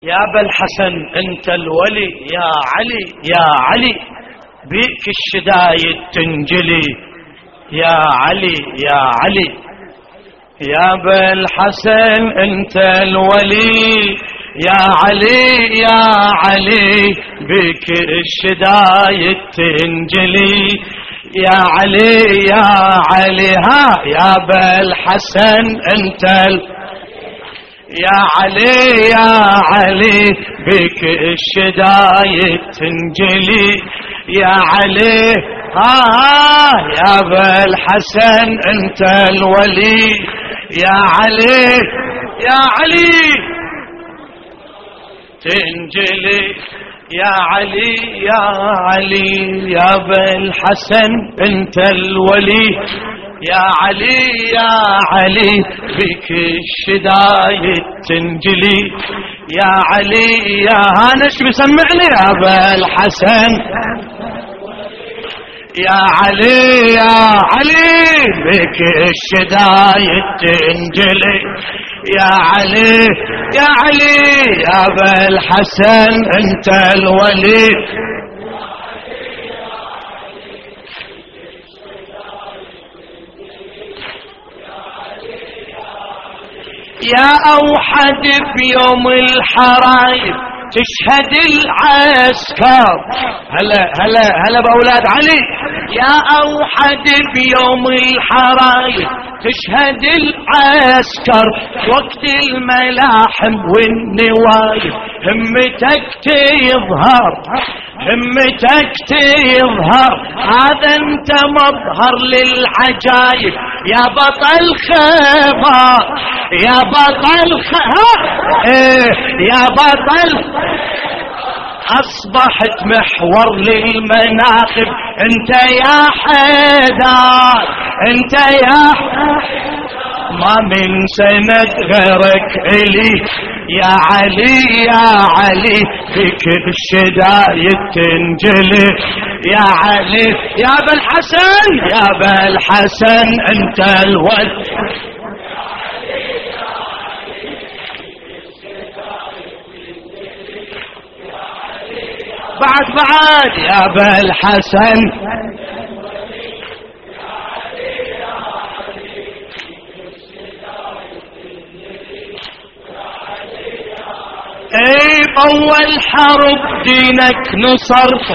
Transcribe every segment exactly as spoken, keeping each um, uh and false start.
يا أبا الحسن أنت الولي يا علي يا علي بيك الشدايد تنجلي يا علي يا علي يا أبا الحسن أنت الولي يا علي يا علي بيك الشدايد تنجلي يا علي يا علي ها يا أبا الحسن أنت الولي يا علي يا علي بك الشدايد تنجلي يا علي ها يا ابا الحسن انت الولي يا علي يا علي تنجلي يا علي يا علي يا ابا الحسن انت الولي يا علي يا علي بك الشدايد تنجلي يا علي يا هانش بسمعني يا ابا الحسن يا علي يا علي بك الشدايد تنجلي يا علي يا علي يا ابا الحسن انت الولي يا أوحد بيوم الحرايب تشهد العسكر هلا هلا هلا بأولاد علي يا أوحد بيوم الحرايب تشهد العسكر وقت الملاحم والنوايب همتك تظهر همتك تظهر هذا انت مظهر للعجايب يا بطل خيبر يا بطل خيبر ايه يا بطل اصبحت محور للمناقب انت يا حيدر انت يا ما من سند غيرك الي يا علي يا علي فيك الشدايد تنجلي يا علي يا ابا الحسن يا ابا الحسن انت الولد بعد بعد يا ابا الحسن اي اول حرب دينك نصرت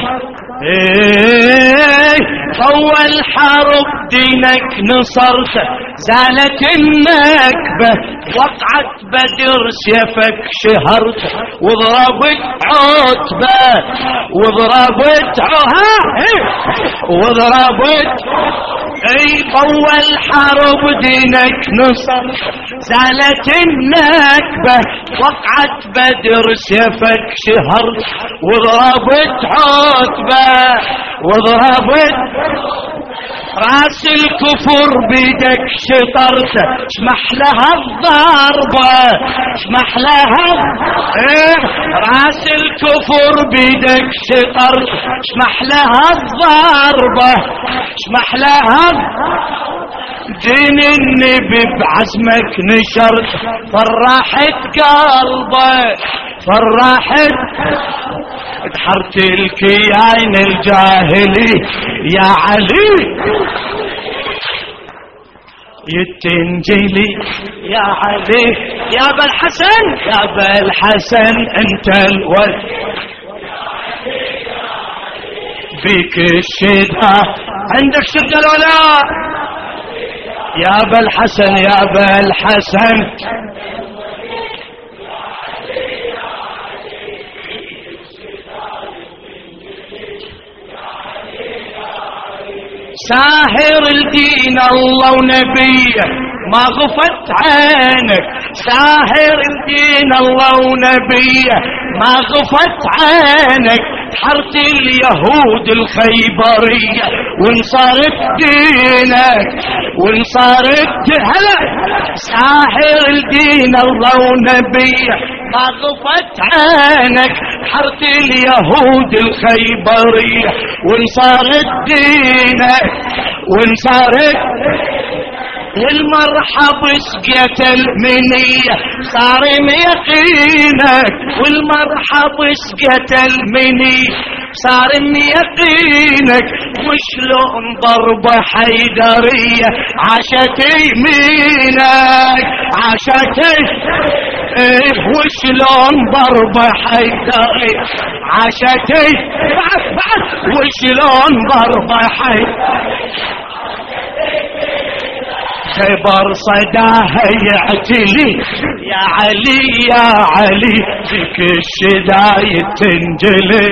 اي اول حرب دينك نصرت زالت النكبة وقعت بدر سيفك شهرت وضربت عتبة وضربت عها وضربت اي اول حرب دينك نصر زالت النكبة وقعت بدر سيفك شهرت وضربت عتبة وضربت راس الكفر بيدك شطرت اسمح لها الضربة اسمح لها ايه راس الكفر بيدك شطرت اسمح لها الضربة اسمح لها دين النبي بعزمك نشرت فرحت قلبه فرحت دحرت الكيان الجاهلي يا علي يتنجلي يا علي يا ابا الحسن يا ابا الحسن انت الولد بك الشدة عندك شدة ولا يا ابا الحسن يا ابا الحسن ساهر الدين الله ونبيه ما غفت عينك ساهر الدين الله ونبيه ما غفت عينك حرت اليهود الخيبرية وانصرت دينك وانصرت هلا ساهر الدين الله ونبيه ما غفت عينك حرت اليهود الخيبرية وانصرت دينك وانصرت والمرحب سقيت المنية صار يقينك، والمرحب سقيت المنية صار يقينك، وشلون ضربة حيدرية عاشت يمينك عاشت ايه، وشلون ضربة حيدرية عاشت بعد بعد، وشلون ضربة حيدرية خبر صداها يعتلي يا علي يا علي، فيك الشدايد تنجلي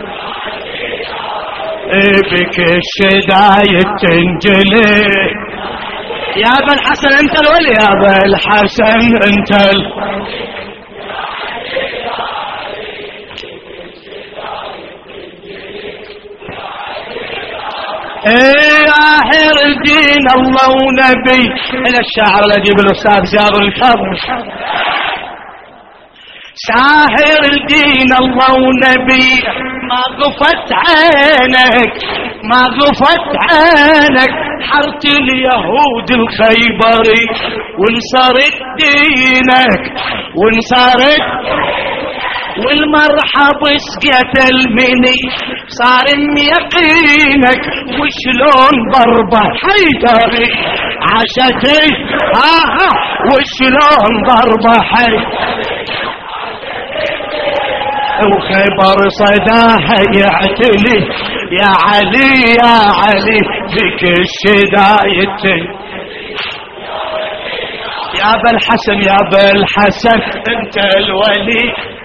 بك الشدايد تنجلي. يا ابا الحسن انت الولي، يا ابا الحسن انت ال... اهر دين الله ونبي. الى الشاعر الاديب الاستاذ زياد الكرم، ساهر الدين الله ونبي، ما غفت عينك ما غفت عينك، حرت اليهود الخيبري وانصرت دينك وانصرت، والمرحب سقيت المني صار يقينك، وشلون ضربة حيدري عاشتي آه وشلون ضربة حيدري، وخبر صداها يعتلي يا علي يا علي، فيك الشدايد يا ابا الحسن يا ابا الحسن انت الولي.